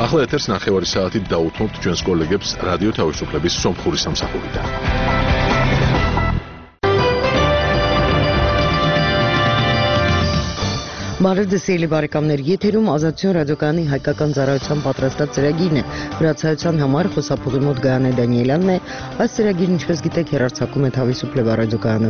ახლა ეთერს ნახევარი საათით დაუთმობთ ჩვენს კოლეგებს რადიო თავისუფლების სომხური სამსახურიდან. Բարև ձեզ սիրելի բարեկամներ, եթերում ազատություն ռադիոկայանի հայկական ծառայության պատրաստած ծրագիրն է։ Հրացայության համար խոսափողի մոտ Գայանե Դանիելյանն է։ Այս ծրագիրը, ինչպես գիտեք, հեռարձակում է Თავისუფლება ռադիոկայանը։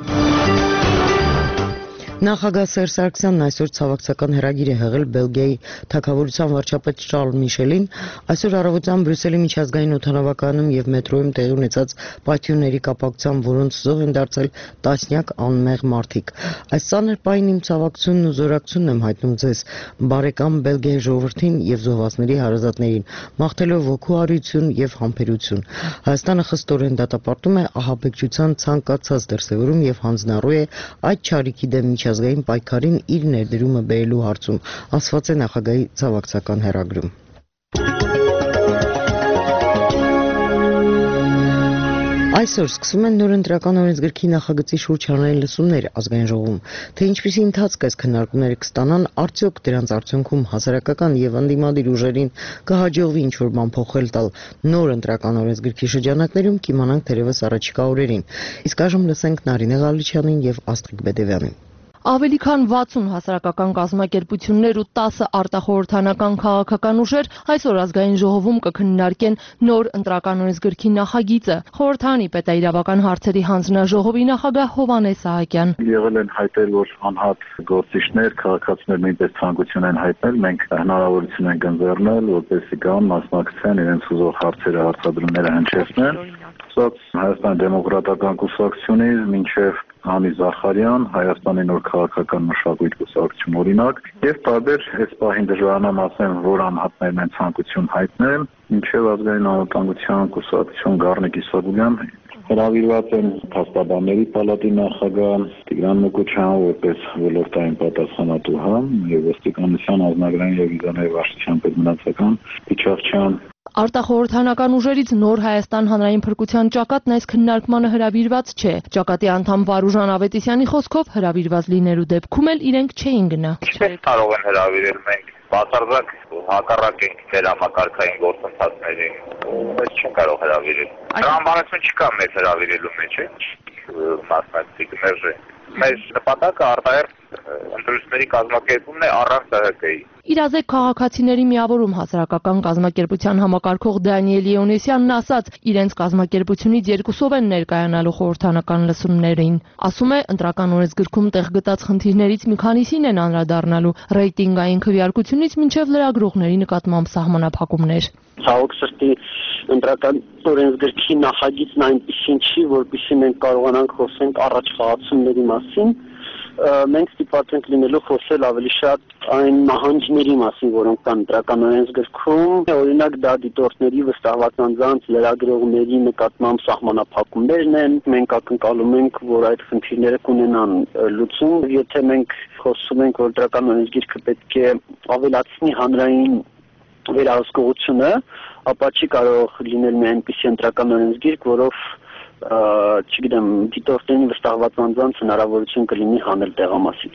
Նախագահ Սերժ Սարգսյանն այսօր ցավակցական հրագիր է հղել Բելգիայի թագավորության վարչապետ Շարլ Միշելին, այսօր առավոտյան Բրյուսելի միջազգային օդանավակայանում եւ մետրոյում տեղի ունեցած պայթյունների կապակցությամբ, որոնց զոհ են դարձել տասնյակ անմեղ մարդիկ։ Այս ծանր պահին իմ ցավակցությունն ու զորակցությունն եմ հայտնում ձեզ, բարեկամ Բելգիայի ժողովրդին եւ զոհվածների հարազատներին, մաղթելով ոգու արություն եւ համբերություն։ Հայաստանը խստորեն դատապարտում է ահաբեկչության ցանկացած դրսևորում եւ հանձնառու է այդ չարիքի դեմ միջազգային պայքարին իր ներդրումը բերելու հարցում, ասված է նախագահի ցավակցական հեռագրում։ Այսօր սկսում են նոր ընտրական օրենսգրքի նախագծի շուրջ հանրային լսումներ ազգային ժողովում, թե ինչպիսի ընթացք այս քննարկումները կստանան, արդյոք դրանց արդյունքում հասարակական եւ ընդդիմադիր ուժերին կհաջողվի ինչ-որ բան փոխել տալ նոր ընտրական օրենսգրքի շրջանակներում, կիմանանք թերևս առաջիկա օրերին։ Իսկ այժմ լսենք Նարինե Ղալիչյանին եւ Աստղիկ Բեդևյանին։ Ավելի քան 60 հասարակական կազմակերպություններ ու 10 արտախորհրդանական քաղաքական ուժեր այսօր ազգային ժողովում կքննարկեն նոր ընտրական օրենսգրքի նախագիծը։ Խորհրդարանի պետաիրավական հարցերի հանձնաժողովի նախագահ Հովհաննես Սահակյան։ Եղել են հայտել, որ անհատ գործիչներ, քաղաքացիներ նույնպես ցանկություն են հայտնել, մենք հնարավորություն ենք ընձեռնել, որպեսզի գան մասնակցեն իրենց ուզող հարցերը, հարցադրումները հնչեցնեն։ Հայաստանի դեմոկրատական կուսակցությունից մինչև Հանի Զախարյան, Հայաստանի նոր քաղաքական մշակույթ կուսակցություն օրինակ, եւ տարբեր այս պահին դժվարանամ ասեմ, որ անհատներն են ցանկություն հայտնել, մինչև ազգային անվտանգության կուսակցություն Գառնիկ Իսագուլյան հրավիրված են փաստաբանների պալատի նախագահ Տիգրան Մուկուչյան, որպես ոլորտային պատասխանատու եւ ոստիկանության ազնագրային եւ վիզաների վարչության պետմնացական Իչախչյան։ Արտախորհրդանական ուժերից Նոր Հայաստան հանրային փրկության ճակատն այս քննարկմանը հրավիրված չէ։ Ճակատի անդամ Վարուժան Ավետիսյանի խոսքով հրավիրված լինելու դեպքում էլ իրենք չէին գնա։ Ինչպես կարող են հրավիրել, մենք բացարձակ հակառակ ենք դերամակարգային գործընթացներին։ Մենք չենք կարող հրավիրել։ Տրամաբանություն չկա մեր հրավիրելու մեջ, մասնակցիկ մերժ է։ Մեր նպատակը արտահերթ ընտրությունների կազմակերպումն է առանց ՀՀԿ-ի։ Իրազեկ քաղաքացիների միավորում հասարակական կազմակերպության համակարգող Դանիել Իոնեսյանն ասաց, իրենց կազմակերպությունից երկուսով են ներկայանալու խորհրդանական լսումներին։ Ասում է, ընտրական օրենսգրքում տեղ գտած խնդիրներից մի քանիսին են անդրադառնալու ռեյտինգային քվեարկությունից մինչև լրագրողների նկատմամբ սահմանափակումներ։ Ցավոք սրտի ընտրական օրենսգրքի նախագիծն այնպիսին չի, որպեսզի մենք կարողանանք խոսենք առաջ խաղացումների մասին։ Մենք ստիպված ենք լինելու խոսել ավելի շատ այն նահանջների մասին, որոնք կան ընտրական օրենսգրքում, օրինակ դա դիտորդների վստահված անձանց լրագրողների նկատմամբ սահմանափակումներն են։ Մենք ակնկալում ենք, որ այդ խնդիրները կունենան լուծում։ Եթե մենք խոսում ենք, որ ընտրական օրենսգիրքը պետք է ավելացնի հանրային վերահսկողությունը, ապա չի կարող լինել մի այնպիսի ընտրական օրենսգիրք, որով չգիտեմ, դիտորդներին վստահված անձանց հնարավորություն կլինի հանել տեղամասից։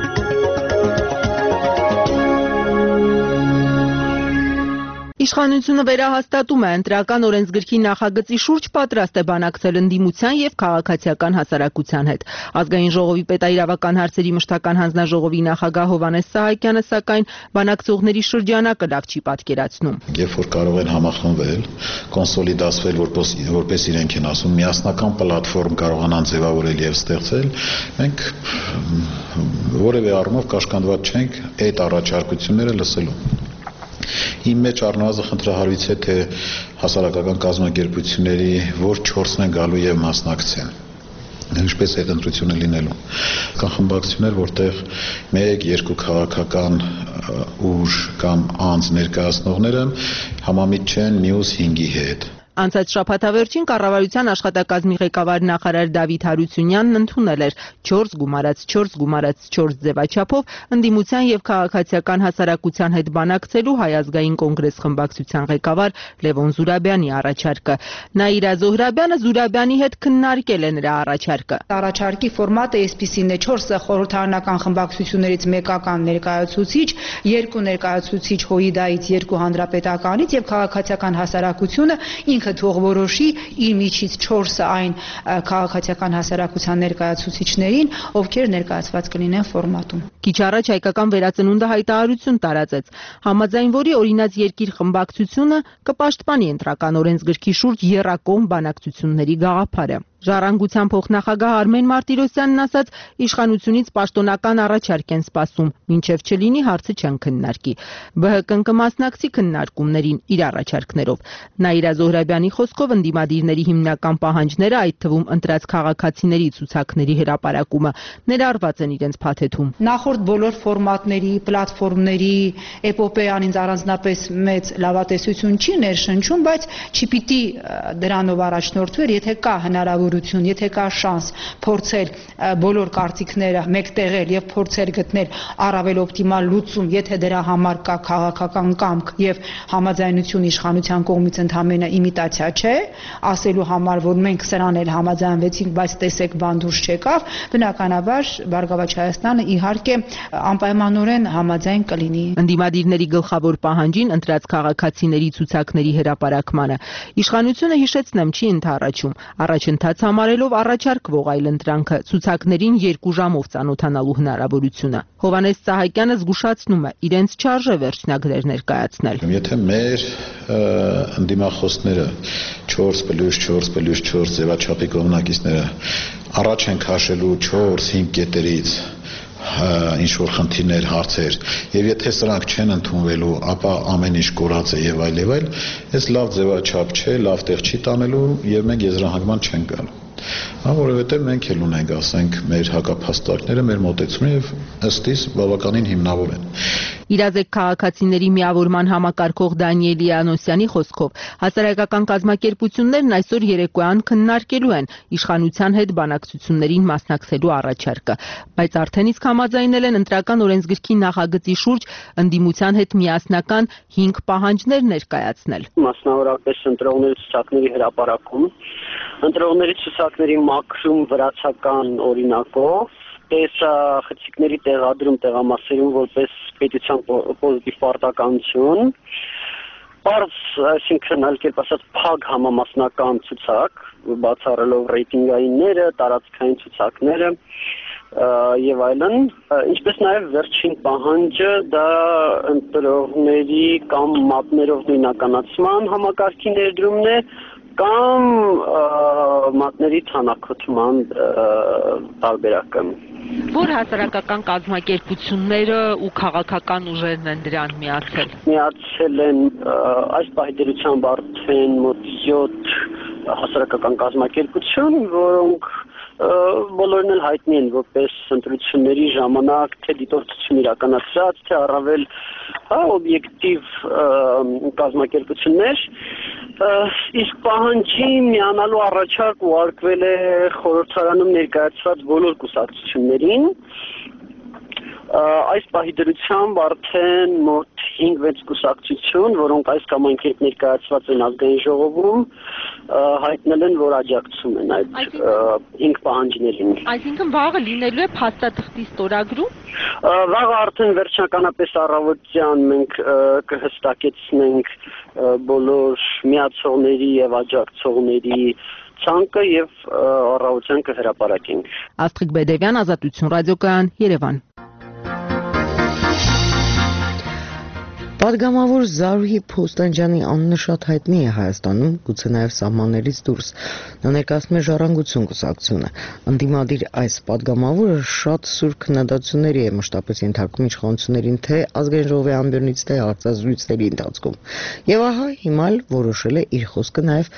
Իշխանությունը վերահաստատում է ընտրական օրենսգրքի նախագծի շուրջ պատրաստ է բանակցել ընդդիմության եւ քաղաքացիական հասարակության հետ։ Ազգային ժողովի պետաիրավական հարցերի մշտական հանձնաժողովի նախագահ Հովհաննես Սահակյանը սակայն բանակցողների շրջանակը լավ չի պատկերացնում։ Երբ որ կարող են համախմբվել, կոնսոլիդացվել, որպես իրենք են ասում, միասնական պլատֆորմ կարողանան ձևավորել եւ ստեղծել, մենք որևէ առումով կաշկանդված չենք այդ առաջարկությունները լսելու։ Իմ մեջ առնվազն խնդրահարույց է, թե հասարակական կազմակերպությունների որ 4-ն են գալու եւ մասնակցեն։ Ինչպես այդ ընտրությունը լինելու։ Կան խմբակցություններ, որտեղ 1-2 քաղաքական ուժ կամ անձ ներկայացնողները համամիտ չեն մյուս 5-ի հետ։ Անցած շաբաթավերջին կառավարության աշխատակազմի ղեկավար նախարար Դավիթ Հարությունյանն ընդունել էր 4+4+4 ձևաչափով ընդդիմության եւ քաղաքացիական հասարակության հետ բանակցելու Հայ ազգային կոնգրես խմբակցության ղեկավար Լևոն Զուրաբյանի առաջարկը։ Նաիրա Զոհրաբյանը Զուրաբյանի հետ քննարկել է նրա առաջարկը։ Առաջարկի ֆորմատը այսպիսին է՝ 4 խորհրդարանական խմբակցություններից մեկական ներկայացուցիչ, 2 ներկայացուցիչ ՀՅԴ-ից, 2 հանրապետականից եւ քաղաքացիական հասարակությունը ինքը թող որոշի իր միջից 4 այն քաղաքացիական հասարակության ներկայացուցիչներին, ովքեր ներկայացված կլինեն ֆորմատում։ Քիչ առաջ հայկական վերածնունդը հայտարարություն տարածեց, համաձայն որի օրինաց երկիր խմբակցությունը կպաշտպանի ընտրական օրենսգրքի շուրջ եռակողմ բանակցությունների գաղափարը։ Ժառանգության փոխնախագահ Արմեն Մարտիրոսյանն ասաց, իշխանությունից պաշտոնական առաջարկ են սպասում, մինչև չլինի հարցը չեն քննարկի։ ԲՀԿ-ն կմասնակցի քննարկումներին իր առաջարկներով։ Նաիրա Զոհրաբյանի խոսքով ընդդիմադիրների հիմնական պահանջները, այդ թվում ընտրած քաղաքացիների ցուցակների հրապարակումը, ներառված են իրենց փաթեթում։ Նախորդ բոլոր ֆորմատների, պլատֆորմների էպոպեան ինձ առանձնապես մեծ լավատեսություն չի ներշնչում, բայց չպիտի դրանով առաջնորդվեր, եթե կա հնարավորություն, եթե կա շանս փորձել բոլոր կարծիքները մեկտեղել եւ փորձել գտնել առավել օպտիմալ լուծում, եթե դրա համար կա քաղաքական կամք եւ համաձայնություն իշխանության կողմից, ընդհանրապես իմիտացիա չէ, ասելու համար, որ մենք սրան էլ համաձայնվեցինք, բայց տեսեք բան դուրս չեկավ, բնականաբար Բարգավաճ Հայաստանը իհարկե անպայմանորեն համաձայն կլինի։ Ընդդիմադիրների գլխավոր պահանջին ընտրած քաղաքացիների ցուցակների հրապարակմանը իշխանությունը, հիշեցնեմ, չի ընդառաջում, առաջընթաց համարելով առաջարկվող այլընտրանքը ցուցակներին 2 ժամով ծանոթանալու հնարավորությունը։ Հովհաննես Սահակյանը զգուշացնում է, իրենց չարժե վերջնագրեր ներկայացնել։ Եթե մեր ընդդիմախոսները 4+4+4 ձևաչափի կողմնակիցները առաջ են քաշելու 4-5 կետերից ինչ որ խնդիրներ, հարցեր, եւ եթե սրանք չեն ընդունվելու, ապա ամեն ինչ կորած է եւ այլ, այս լավ ձևաչափ չէ, լավ տեղ չի տանելու եւ մենք եզրահանգման չենք գալու։ Որովհետև մենք էլ ունենք, ասենք, մեր հակափաստարկները, մեր մոտեցումը եւ ըստ իս բավականին հիմնավոր են։ Իրազեկ քաղաքացիների միավորման համակարգող Դանիել Յանոսյանի խոսքով հասարակական կազմակերպություններն այսօր երեկոյան քննարկելու են իշխանության հետ բանակցություններին մասնակցելու առաջարկը, բայց արդեն իսկ համաձայնել են ընտրական օրենսգրքի նախագծի շուրջ ընդդիմության հետ միասնական 5 պահանջներ ներկայացնել։ Մասնավորապես ընտրողների ցուցակների հրապարակում, ընտրողների ցուցակների մաքրում վրացական օրինակով, տեսախցիկների տեղադրում տեղամասերում որպես պետության պոզիտիվ պարտականություն, բարձ, այսինքն այլ կերպ ասած փակ համամասնական ցուցակ, բացառելով ռեյտինգայինները, տարածքային ցուցակները եւ այլն, ինչպես նաեւ վերջին պահանջը դա ընտրողների կամ մատներով նույնականացման համակարգի ներդրումն է կամ մատների թանաքոթման տարբերակը։ Որ հասարակական կազմակերպությունները ու քաղաքական ուժերն են դրան միացել։ Միացել են այս պահի արդեն մոտ 7 հասարակական կազմակերպություն, որոնք բոլորն էլ հայտնի են որպես ընտրությունների ժամանակ թե դիտորդություն իրականացրած, թե առավել օբյեկտիվ կազմակերպություններ, իսկ պահանջի միանալու առաջարկ ուղարկվել է խորհրդարանում ներկայացված բոլոր կուսակցություններին։ Այս պահի արդեն մոտ 5-6 կուսակցություն, որոնք այս կամ այն կերպ ներկայացված են ազգային ժողովում, հայտնել են, որ աջակցում են այդ 5 պահանջներին։ Այսինքն վաղը լինելու է փաստաթղթի ստորագրում։ Վաղը արդեն վերջնականապես առավոտյան մենք կհստակեցնենք բոլոր միացողների եւ աջակցողների ցանկը եւ առավոտյան կհրապարակենք։ Աստղիկ Բեդևյան, Ազատություն ռադիոկայան, Երևան։ Պատգամավոր Զարուհի Փոստանջյանի անունը շատ հայտնի է Հայաստանում, գուցե նաև սահմաններից դուրս։ Նա ներկայացնում է Ժառանգություն կուսակցությունը։ Ընդդիմադիր այս պատգամավորը շատ սուր քննադատությունների է մշտապես ենթարկում իշխանություններին թե ազգային ժողովի ամբիոնից թե հարցազրույցների ընթացքում։ Եվ ահա հիմա էլ որոշել է իր խոսքը նաև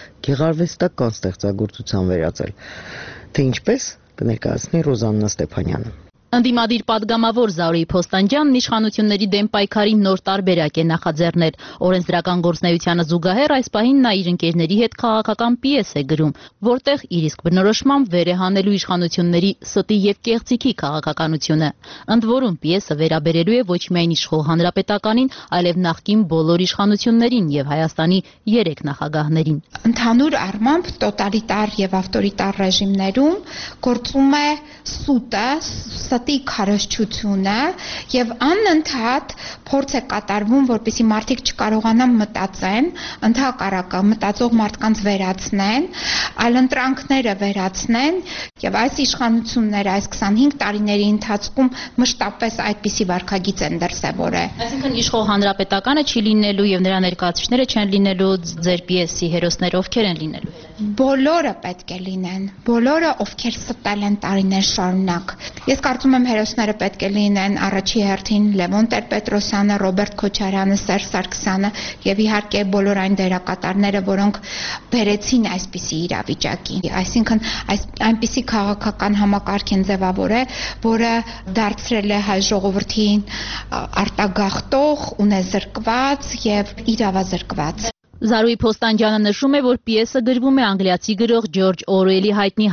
գեղարվեստական ստեղծագործության վերածել։ Թե ինչպես կներկայացնի Ռոզաննա Ստեփանյանը։ Ընդդիմադիր պատգամավոր Զարուհի Փոստանջյանն իշխանությունների դեմ պայքարի նոր տարբերակ է նախաձեռնել։ Օրենսդրական գործունեությանը զուգահեռ այս պահին նա իր ընկերների հետ քաղաքական պիես է գրում, որտեղ իր իսկ բնորոշմամբ վեր է հանելու իշխանությունների ստի եւ կեղծիքի քաղաքականությունը։ Ընդ որում պիեսը վերաբերելու է ոչ միայն իշխող հանրապետականին, այլև նախկին բոլոր իշխանություններին եւ Հայաստանի 3 նախագահներին։ Ընդհանուր առմամբ տոտալիտար եւ ավտորիտար ռեժիմներում գործում է սուտը, ստի քարոզչությունը եւ անընդհատ փորձ է կատարվում, որպեսզի մարդիկ չկարողանան մտածեն, ընդհակառակը մտածող մարդկանց վերացնեն, այլընտրանքները վերացնեն եւ այս իշխանությունները այս 25 տարիների ընթացքում մշտապես այդպիսի վարքագիծ են դրսեւորել։ Այսինքն իշխող հանրապետականը չի լինելու եւ նրա ներկայացուցիչները չեն լինելու ձեր պիեսի հերոսները, ովքեր են լինելու։ Բոլորը պետք է լինեն, բոլորը ովքեր ստել են տարիներ շարունակ։ Ես կարծում եմ հերոսները պետք է լինեն առաջի հերթին Լևոն Տեր-Պետրոսյանը, Ռոբերտ Քոչարյանը, Սերժ Սարգսյանը եւ իհարկե բոլոր այն դերակատարները, որոնք բերեցին այսպիսի իրավիճակի։ Այսինքն այնպիսի քաղաքական համակարգ են ձևավորել, որը դարձրել է հայ ժողովրդին արտագաղթող, ունեզրկված եւ իրավազրկված։ Զարուհի Փոստանջյանը նշում է, որ պիեսը գրվում է անգլիացի գրող Ջորջ Օրուելի հայտնի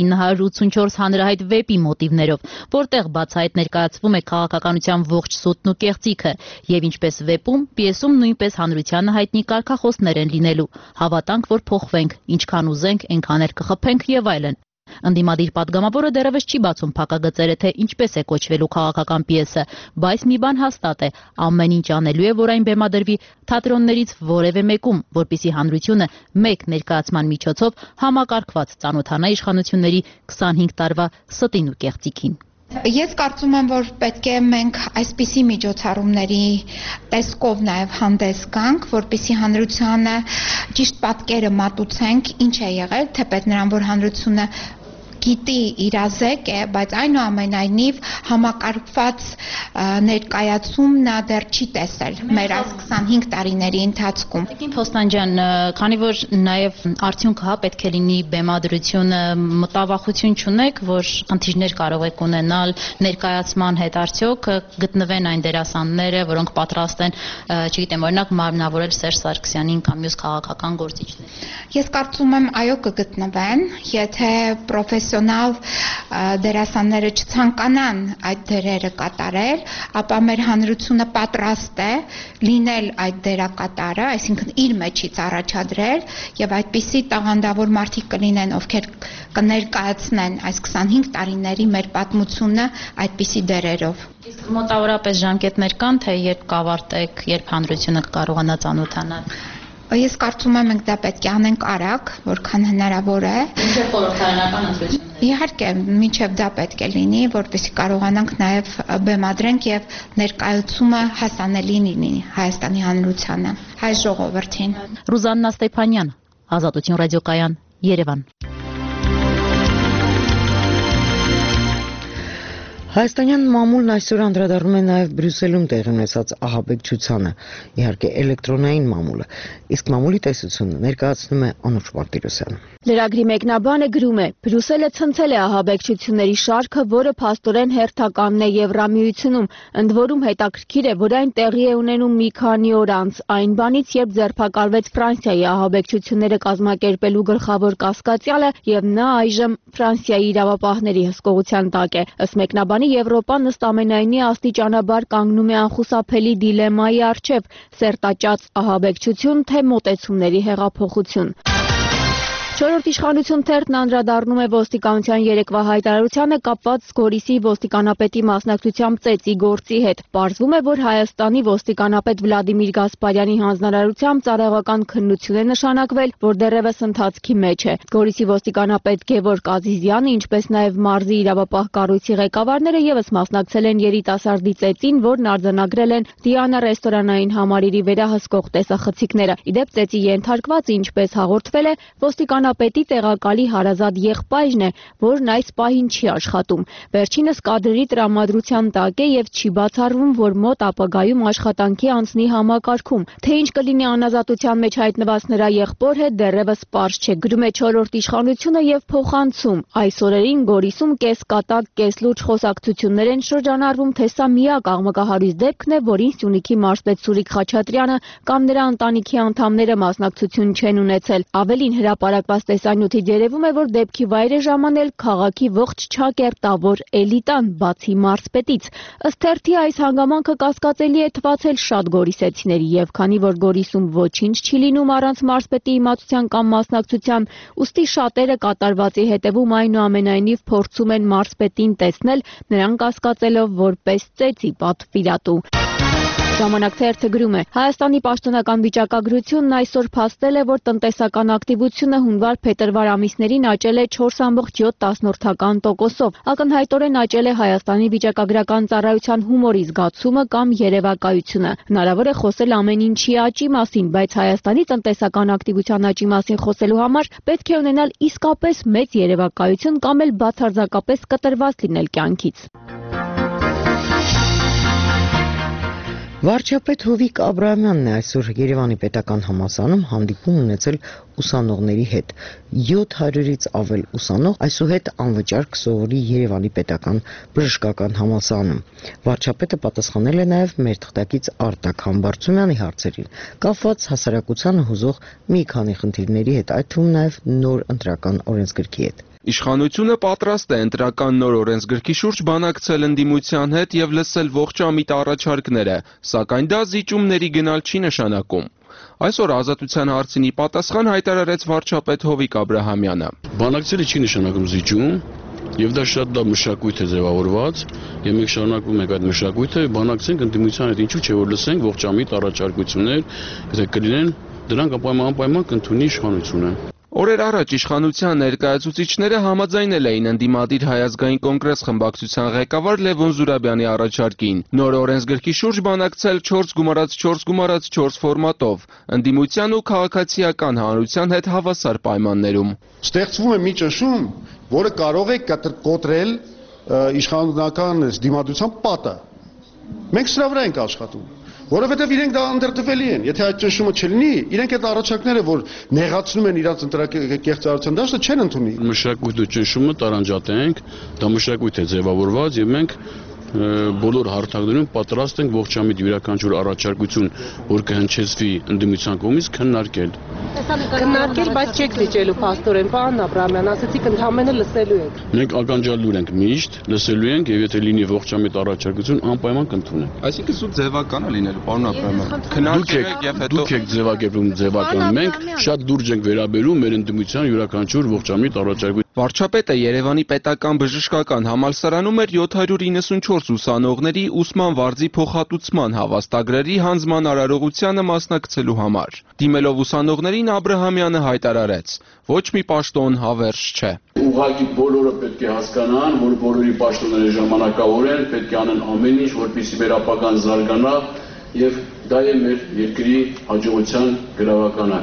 1984 հանրահայտ վեպի մոտիվներով, որտեղ բացահայտ ներկայացվում է քաղաքականության ողջ սուտն ու կեղծիքը, եւ ինչպես վեպում, պիեսում նույնպես հանրությանը հայտնի կարգախոսներ են լինելու։ Հավատանք, որ փոխվենք, ինչքան ուզենք, այնքան էլ կխփենք եւ այլն։ Ընդդիմադիր պատգամավորը դեռևս չի բացում փակագծերը, թե ինչպես է կոչվելու քաղաքական պիեսը, բայց մի բան հաստատ է, ամեն ինչ անելու է, որ այն բեմադրվի թատրոններից որևէ մեկում, որպեսզի հանրությունը մեկ ներկայացման միջոցով համակարգված ծանոթանա իշխանությունների 25 տարվա ստին ու կեղծիքին։ Ես կարծում եմ, որ պետք է մենք այսպիսի միջոցառումների տեսքով նաև հանդես գանք, որպեսզի հանրությանը ճիշտ պատկերը մատուցենք, ինչ է եղել, թեպետ նրան, որ հանրությունը գիտի իրազեկ է, բայց այնուամենայնիվ համակարգված ներկայացում նա դեռ չի տեսել մեր այս 25 տարիների ընթացքում։ Տիկին Փոստանջյան, քանի որ նաև արդյունքը հա պետք է լինի բեմադրությունը, մտավախություն չունեք, որ խնդիրներ կարող եք ունենալ ներկայացման հետ, արդյոք գտնվեն այն դերասանները, որոնք պատրաստ են, չգիտեմ, օրինակ մարմնավորել Սերժ Սարգսյանին կամ մյուս քաղաքական գործիչներին։ Ես կարծում եմ, այո, կգտնվեն, եթե պրոֆեսիոնալ դերասանները չցանկանան այդ դերերը կատարել, ապա մեր հանրությունը պատրաստ է լինել այդ դերակատարը, այսինքն իր մեջից առաջադրել եւ այդպիսի տաղանդավոր մարդիկ կլինեն, ովքեր կներկայացնեն այս 25 տարիների մեր պատմությունը այդպիսի դերերով։ Իսկ մոտավորապես ժամկետներ կան, թե երբ կավարտեք, երբ հանրությունը կկարողանա ծանոթանալ։ Ես կարծում եմ մենք դա պետք է անենք արագ, որքան հնարավոր է։ Մինչև խորհրդարանական ընտրությունները։ Իհարկե, մինչև դա պետք է լինի, որպեսզի կարողանանք նաև բեմադրենք եւ ներկայացումը հասանելի լինի Հայաստանի հանրությանը, հայ ժողովրդին։ Ռուզաննա Ստեփանյան, Ազատություն ռադիոկայան, Երևան։ Հայաստանյան մամուլն այսօր անդրադառնում է նաև Բրյուսելում տեղի ունեցած ահաբեկչությանը, իհարկե էլեկտրոնային մամուլը, իսկ մամուլի տեսությունը ներկայացնում է Անուշ Մարտիրոսյանը։ Լրագրի մեկնաբանը գրում է. Բրյուսելը ցնցել է ահաբեկչությունների շարքը, որը փաստորեն հերթականն է Եվրամիությունում, ընդ որում հետաքրքիր է, որ այն տեղի է ունենում մի քանի օր անց այն բանից, երբ ձերբակալվեց Ֆրանսիայի ահաբեկչությունները կազմակերպելու գլխավոր կասկածյալը, եւ նա այժմ Ֆրանսիայի իրավապահների հսկողության տակ է։ Ըստ մեկնաբանի Եվրոպան ըստ ամենայնի աստիճանաբար կանգնում է անխուսափելի դիլեմայի առջև՝ սերտաճած ահաբեկչություն, թե մոտեցումների հեղափոխություն։ Չորրորդ իշխանություն թերթն անդրադառնում է ոստիկանության երեկվա հայտարարությանը կապված Գորիսի ոստիկանապետի մասնակցությամբ ծեծի գործի հետ։ Պարզվում է, որ Հայաստանի ոստիկանապետ Վլադիմիր Գասպարյանի հանձնարարությամբ ծառայողական քննություն է նշանակվել, որ դեռևս ընթացքի մեջ է։ Գորիսի ոստիկանապետ Գևորգ Ազիզյանը, ինչպես նաև մարզի իրավապահ կառույցի ղեկավարները ևս մասնակցել են երիտասարդի ծեծին, որն արձանագրել են Դիանա ռեստորանային համալիրի վերահսկող տեսախցիկները։ Իդեպ ծեծի ենթարկված, ինչպես հաղորդվել է, ոստիկանապետը Հրամանապետի տեղակալի հարազատ եղբայրն է, որն այս պահին չի աշխատում։ Վերջինս կադրերի տրամադրության տակ է եւ չի բացառվում, որ մոտ ապագայում աշխատանքի անցնի համակարգում։ Թե ինչ կլինի անազատության մեջ հայտնված նրա եղբոր հետ դեռևս պարզ չէ, գրում է 4-րդ իշխանությունը եւ փոխանցում։ Այս օրերին Գորիսում կես կատակ, կես լուրջ խոսակցություններ են շրջանառվում, թե սա միակ աղմկահարույց դեպքն է, որին Սյունիքի մարզպետ Սուրիկ Խաչատրյանը կամ նրա ընտանիքի անդամները մասնակցություն չեն ունեցել։ Ավելին, հրապարակված տեսանյութից երևում է, որ դեպքի վայր է ժամանել քաղաքի ողջ չակերտավոր էլիտան, բացի մարզպետից։ Ըստ թերթի այս հանգամանքը կասկածելի է թվացել շատ գորիսեցիների, եւ քանի որ Գորիսում ոչինչ չի լինում առանց մարզպետի իմացության կամ մասնակցության, ուստի շատերը կատարվածի հետևում այնուամենայնիվ փորձում են մարզպետին տեսնել, նրան կասկածելով որպես ծեծի պատվիրատու։ Ժամանակ թերթը գրում է. Հայաստանի պաշտոնական վիճակագրությունն այսօր փաստել է, որ տնտեսական ակտիվությունը հունվար-փետրվար ամիսներին աճել է 4.7%-ով։ Ակնհայտորեն աճել է Հայաստանի վիճակագրական ծառայության հումորի զգացումը կամ երևակայությունը։ Հնարավոր է խոսել ամեն ինչի աճի մասին, բայց Հայաստանի տնտեսական ակտիվության աճի մասին խոսելու համար պետք է ունենալ իսկապես մեծ երևակայություն կամ էլ բացարձակապես կտրված լինել կյանքից։ Վարչապետ Հովիկ Աբրահամյանն է այսօր Երևանի պետական համալսարանում հանդիպում ունեցել ուսանողների հետ։ 700-ից ավել ուսանող այսուհետ անվճար կսովորի Երևանի պետական բժշկական համալսարանում։ Վարչապետը պատասխանել է նաև մեր թղթակից Արտակ Համբարձումյանի հարցերին, կապված հասարակությանը հուզող մի քանի խնդիրների հետ, այդ թվում նաև նոր ընտրական օրենսգրքի հետ։ Իշխանությունը պատրաստ է ընտրական նոր օրենսգրքի շուրջ բանակցել ընդդիմության հետ եւ լսել ողջամիտ առաջարկները, սակայն դա զիջումների գնալ չի նշանակում։ Այսօր ազատության հարցին ի պատասխան հայտարարեց վարչապետ Հովիկ Աբրահամյանը։ Բանակցելը չի նշանակում զիջում, եւ դա շատ լավ մշակույթ է ձևավորված, եւ մենք շարունակում ենք այդ մշակույթը, բանակցենք ընդդիմության հետ, ինչու՞ չէ որ լսենք ողջամիտ առաջարկություններ, եթե կլինեն, դրանք անպայման կընդունի իշխանությունը։ Օրեր առաջ իշխանության ներկայացուցիչները համաձայնել էին ընդդիմադիր Հայ ազգային կոնգրես խմբակցության ղեկավար Լևոն Զուրաբյանի առաջարկին։ Նոր օրենսգրքի շուրջ բանակցել 4+4+4 ֆորմատով, ընդդիմության ու քաղաքացիական հանրության հետ հավասար պայմաններում։ Ստեղծվում է մի ճնշում, որը կարող է կոտրել իշխանական դիմադրության պատը։ Մենք սրա վրա ենք աշխատում։ Որովհետև իրենք դա անդրդվելի են, եթե այդ ճնշումը չլինի, իրենք այդ առաջարկները, որ նեղացնում են իրաց ընտրակեղծարարության դաշտը, չեն ընդունի։ Մշակույթը ճնշումը տարանջատենք, դա մշակույթ է ձևավորված եւ մենք բոլոր հարթակներում պատրաստ ենք ողջամիտ յուրաքանչյուր առաջարկություն, որ կհնչեցվի ընդդիմության կողմից քննարկել։ Քննարկել, բայց չեք վիճելու փաստորեն, պարոն Աբրահամյան, ասացիք ընդհանրապես լսելու եք։ Մենք ականջալուր ենք միշտ, լսելու ենք եւ եթե լինի ողջամիտ առաջարկություն, անպայման կընդունենք։ Այսինքն սուտ ձևական է լինելու, պարոն Աբրահամյան։ Քննարկել եք եւ հետո դուք եք ձևակերպում ձևական, մենք շատ դուրջ ենք վերաբերում մեր ընդդիմության յուրաքանչյուր ողջամիտ առաջարկություն։ Վարչապետը Երևանի պետական բժշկական համալսարանում էր 794 ուսանողների ուսման վարձի փոխհատուցման հավաստագրերի հանձնման արարողությանը մասնակցելու համար։ Դիմելով ուսանողներին Աբրահամյանը հայտարարեց. ոչ մի պաշտոն հավերժ չէ։ Ուղղակի բոլորը պետք է հասկանան, որ բոլորի պաշտոնները ժամանակավոր են, պետք է անեն ամեն ինչ, որպեսզի մեր ապագան զարգանա եւ դա է մեր երկրի հաջողության գրավականը։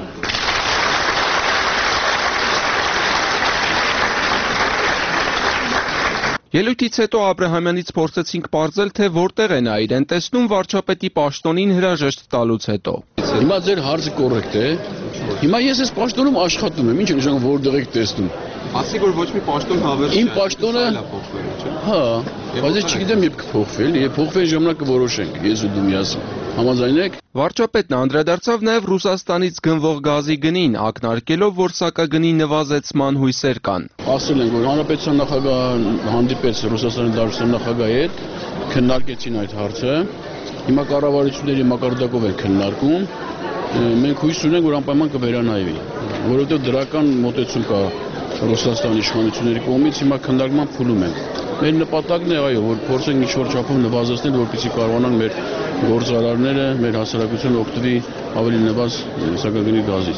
Ելույթից հետո Աբրահամյանից փորձեցինք պարզել, թե որտեղ է նա իրեն տեսնում վարչապետի պաշտոնին հրաժեշտ տալուց հետո։ Հիմա ձեր հարցը կոռեկտ է։ Հիմա ես այս պաշտոնում աշխատում եմ, ինչ նշանակում որտեղ եք տեսնում։ Ասի որ ոչ մի պաշտոն հավերժ չէ։ Իմ պաշտոնը հա, բայց ես չգիտեմ երբ կփոխվի, երբ փոխվի ժամանակ կորոշենք, ես ու դու միասին։ Համաձայն եք։ Վարչապետն անդրադարձավ նաև Ռուսաստանից գնվող գազի գնին, ակնարկելով, որ սակագնի նվազեցման հույսեր կան։ Ասել են, որ հանրապետության նախագահը հանդիպեց Ռուսաստանի Դաշնության նախագահի հետ, քննարկեցին այդ հարցը։ Հիմա կառավարությունների մակարդակով են քննարկում։ Մենք հույս ունենք, որ անպայման կվերանայվի, որովհետև դրական մոտեցում կա Ռուսաստանի իշխանությունների կողմից, հիմա քննարկման փուլում են։ Մեր նպատակն է, այո, որ փորձենք ինչ-որ չափով նվազեցնել, որպեսզի կարողանանք մեր գործարարները, մեր հասարակությունը օգտվի ավելի նվազ սակագնի գազից։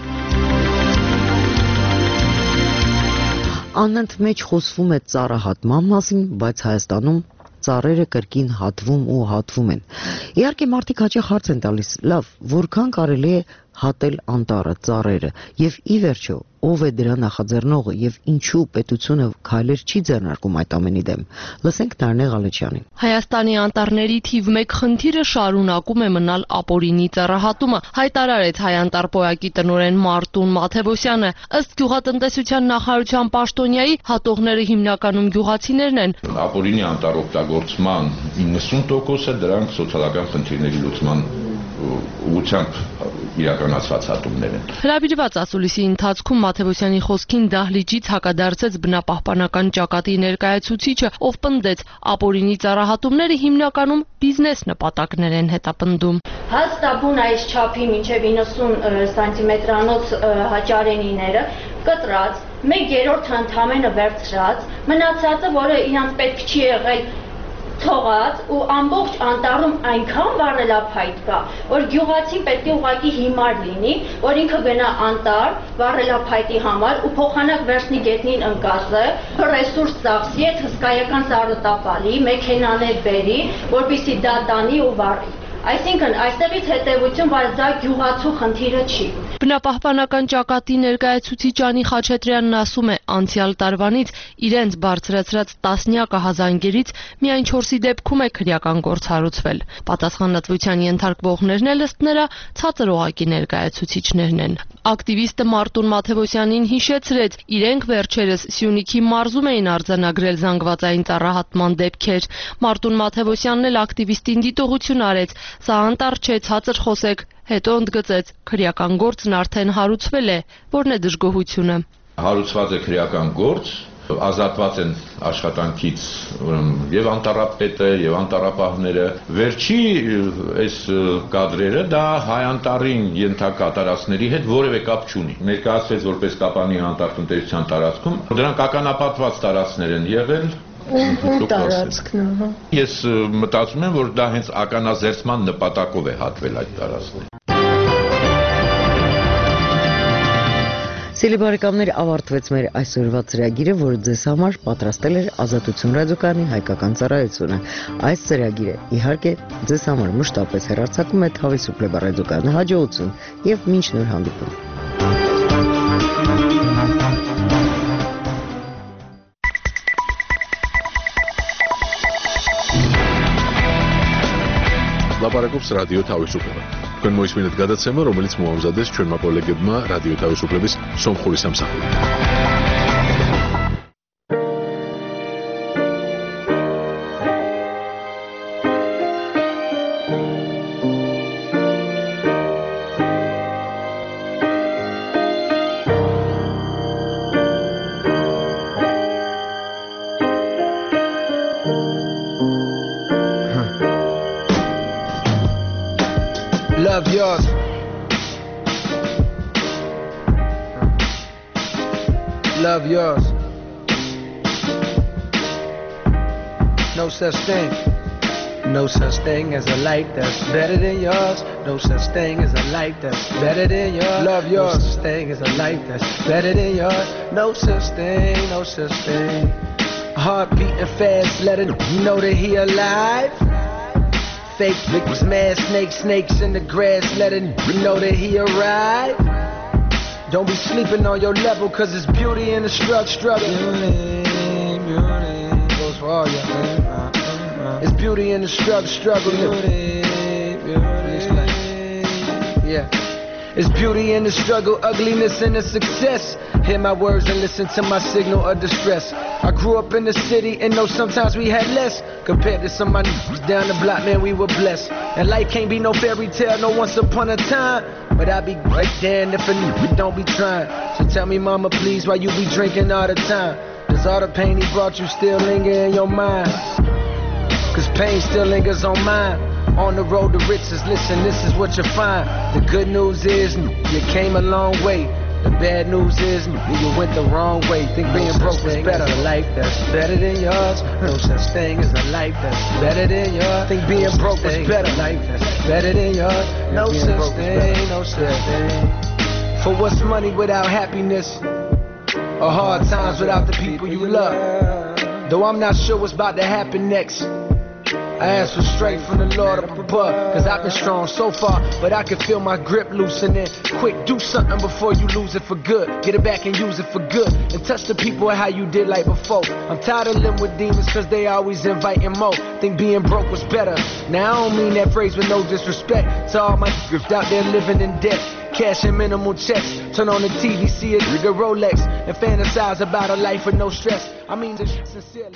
Անընդմեջ խոսվում է ծառահատման մասին, բայց Հայաստանում ծառերը կրկին հատվում ու հատվում են։ Իհարկե մարդիկ հաճախ հարց են տալիս, լավ, որքան կարելի է հատել անտառը, ծառերը եւ ի վերջո ով է դրա նախաձեռնողը եւ ինչու պետությունը քայլեր չի ձեռնարկում այդ ամենի դեմ։ Լսենք Նարնե Ղալեչյանին։ Հայաստանի անտառների թիվ 1 խնդիրը շարունակում է մնալ ապօրինի ծառահատումը, հայտարարեց Հայ անտառպոյակի տնօրեն Մարտուն Մաթևոսյանը։ Ըստ գյուղատնտեսության նախարարության պաշտոնյայի հատողները հիմնականում գյուղացիներն են։ Ապօրինի անտառ օգտագործման 90%-ը դրանք սոցիալական խնդիրների լուծման ուղղությամբ իրականացված հատումներ են։ Հրավիրված ասուլիսի ընթացքում Մաթևոսյանի խոսքին դահլիճից հակադարձեց բնապահպանական ճակատի ներկայացուցիչը, ով պնդեց ապօրինի ծառահատումները հիմնականում բիզնես նպատակներ են հետապնդում։ Հաստաբուն այս չափի մինչև 90 սանտիմետրանոց հաճարենիները կտրած, 1/3 ընդամենը վերցրած, մնացածը, որը իրանց պետք չի եղել թողած ու ամբողջ անտառում այնքան վառելափայտ կա, որ գյուղացին պետք է ուղղակի հիմար լինի, որ ինքը գնա անտառ վառելափայտի համար ու փոխանակ վերցնի գետնին ընկածը, ռեսուրս ծախսի, այդ հսկայական ծառը տապալի, մեքենաներ բերի, որպեսզի դա տանի ու վառի։ Այսինքն այստեղից հետևություն, որ դա գյուղացու խնդիրը չի։ Բնապահպանական ճակատի ներկայացուցիչ Անի Խաչատրյանն ասում է, անցյալ տարվանից իրենց բարձրացրած տասնյակը հազանգերից միայն 4-ի դեպքում է քրեական գործ հարուցվել։ Պատասխանատվության ենթարկվողներն էլ ըստ նրա ցածր օղակի ներկայացուցիչներն են։ Ակտիվիստը Մարտուն Մաթևոսյանին հիշեցրեց, իրենք վերջերս Սյունիքի մարզում էին արձանագրել զանգվածային ծառահատման դեպքեր։ Մարտուն Մաթևոսյանն էլ ակտիվիստին դիտողություն արեց, սա անտառ չէ, ցածր խոսեք, հետո ընդգծեց, քրեական գործն արդեն հարուցվել է, որն է դժգոհությունը։ Հարուցված է քրեական գործ, ազատված են աշխատանքից եւ անտառապետը եւ անտառապահները։ Վերջի այս կադրերը դա հայ անտառին ենթակա տարածքների հետ որևէ կապ չունի։ Ներկայացվեց որպես Կապանի անտառտնտեսության տարածքում, դրանք ականապատված տարածքներ են եղել։ Տարածքն է։ Ես մտածում եմ, որ դա հենց ականազերծման նպատակով է հատվել այդ տարածքները։ Սիրելի բարեկամներ, ավարտվեց մեր այսօրվա ծրագիրը, որը ձեզ համար պատրաստել էր Ազատություն ռադիոկայանի հայկական ծառայությունը։ Այս ծրագիրը, իհարկե, ձեզ համար մշտապես հեռարձակում է Թավիսուպլե ռադիոկայանը։ Հաջողություն եւ մինչ նոր հանդիպում։ Լապարակոպս ռադիո Թավիսուպլե։ Կնմոյս մինդ գադացեմը, რომელიც մուամզադես չորմա կոլեգեբմա ռադիո Թավիսուպլեբիս Սոմխորիս ամսախում։ Love yours. Love yours. No such thing. No such thing as a life that's better than yours. No such thing as a life that's better than yours. Love yours. No such thing as a life that's better than yours. No such thing, no such thing. Heart beating fast, letting you know that he alive. Fake victims, mad snakes in the grass, letting you know that he arrived. Don't be sleeping on your level, cause it's beauty in the struggle. Beauty goes for all you. It's beauty in the struggle. Beauty. Yeah. It's beauty in the struggle, ugliness in the success. Hear my words and listen to my signal of distress. I grew up in the city and know sometimes we had less. Compared to somebody down the block, man, we were blessed. And life can't be no fairy tale, no once upon a time. But I be right there if a nigga don't be trying. So tell me, mama, please, why you be drinking all the time? Does all the pain he brought you still linger in your mind? Cause pain still lingers on mine. On the road to riches, listen, this is what you find. The good news is, you came a long way. The bad news is, you went the wrong way. Think being broke was better. A life that's better than yours. No such thing as a life that's better than yours. Think being broke was better. Life that's better than yours. No such thing, no such thing. For what's money without happiness? Or hard times without the people you love? Though I'm not sure what's about to happen next. I ask for strength from the Lord up above, cause I've been strong so far, but I can feel my grip loosening. Quick, do something before you lose it for good. Get it back and use it for good, and touch the people how you did like before. I'm tired of living with demons cause they always inviting more. Think being broke was better. Now I don't mean that phrase with no disrespect to all my grift out there living in debt. Cash and minimal checks. Turn on the TV, see a nigga Rolex, and fantasize about a life with no stress. I mean this shit sincerely.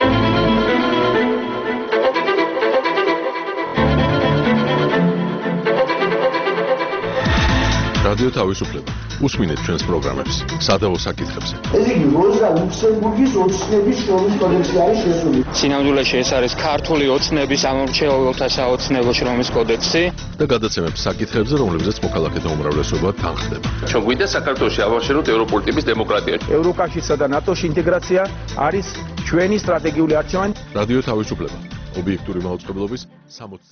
რადიო თავისუფლება. უსმინეთ ჩვენს პროგრამებს სადავო საკითხებზე. ეს იგი როზა ლუქსემბურგის ოცნების შრომის კოდექსი არის შესული. სინამდვილეში ეს არის ქართული ოცნების ამომრჩეველთა საოცნებო შრომის კოდექსი და გადაცემებს საკითხებზე, რომლებზეც მოქალაქეთა უმრავლესობა თანხდება. ჩვენ გვინდა საქართველოში ავაშენოთ ევროპული ტიპის დემოკრატია. ევროკავშირსა და ნატოში ინტეგრაცია არის ჩვენი სტრატეგიული არჩევანი. რადიო თავისუფლება. ობიექტური მაუწყებლობის 60